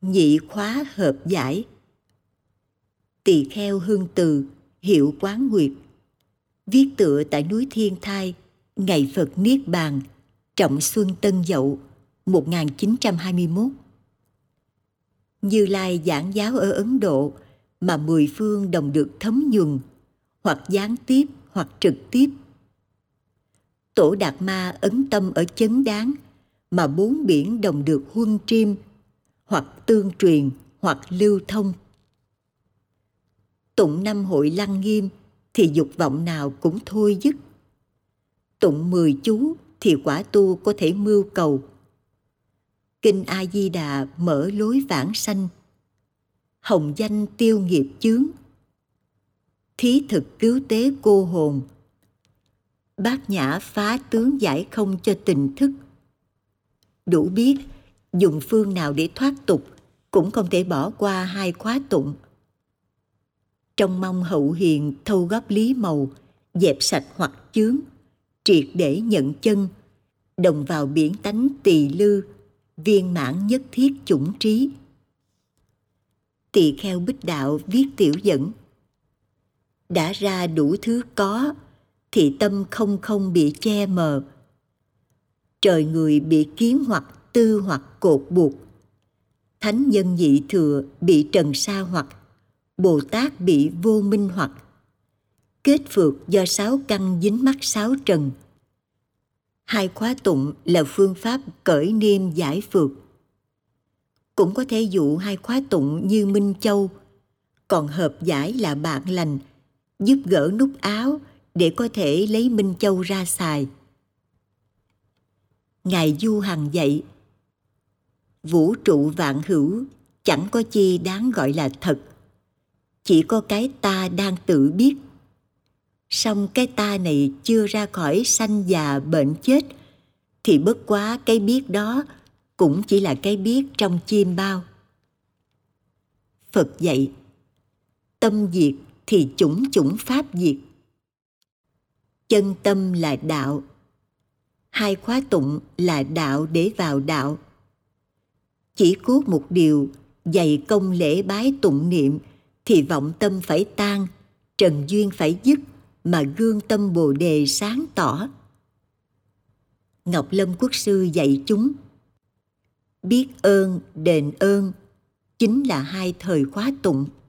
Nhị khóa hợp giải. Tỳ kheo Hương Từ, hiệu Quán Nguyệt, viết tựa tại núi Thiên Thai, ngày Phật Niết Bàn, Trọng Xuân Tân Dậu 1921. Như Lai giảng giáo ở Ấn Độ mà mười phương đồng được thấm nhuần, hoặc gián tiếp hoặc trực tiếp. Tổ Đạt Ma ấn tâm ở Chấn Đáng mà bốn biển đồng được huân triêm, hoặc tương truyền hoặc lưu thông. Tụng 5 hội Lăng Nghiêm thì dục vọng nào cũng thôi dứt. Tụng 10 chú thì quả tu có thể mưu cầu. Kinh A Di Đà mở lối vãng sanh, hồng danh tiêu nghiệp chướng. Thí thực cứu tế cô hồn, bát nhã phá tướng giải không cho tình thức. Đủ biết dùng phương nào để thoát tục, cũng không thể bỏ qua hai khóa tụng. Trong mong hậu hiền thâu góp lý màu, dẹp sạch hoặc chướng, triệt để nhận chân, đồng vào biển tánh tỳ lư, viên mãn nhất thiết chủng trí. Tỳ kheo Bích Đạo viết tiểu dẫn. Đã ra đủ thứ có, thì tâm không không bị che mờ. Trời người bị kiến hoặc tư hoặc cột buộc. Thánh nhân nhị thừa bị trần sa hoặc. Bồ Tát bị vô minh hoặc. Kết phược do sáu căn dính mắc sáu trần. Hai khóa tụng là phương pháp cởi niêm giải phược. Cũng có thể dụ hai khóa tụng như Minh Châu, còn hợp giải là Bạn Lành, giúp gỡ nút áo để có thể lấy Minh Châu ra xài. Ngài Du Hằng dạy: vũ trụ vạn hữu chẳng có chi đáng gọi là thật, chỉ có cái ta đang tự biết. Song cái ta này chưa ra khỏi sanh già bệnh chết, thì bất quá cái biết đó cũng chỉ là cái biết trong chim bao. Phật dạy: tâm diệt thì chủng chủng pháp diệt. Chân tâm là đạo. Hai khóa tụng là đạo để vào đạo. Chỉ cốt một điều, dày công lễ bái tụng niệm, thì vọng tâm phải tan, trần duyên phải dứt, mà gương tâm Bồ Đề sáng tỏ. Ngọc Lâm Quốc sư dạy chúng: biết ơn, đền ơn chính là hai thời khóa tụng.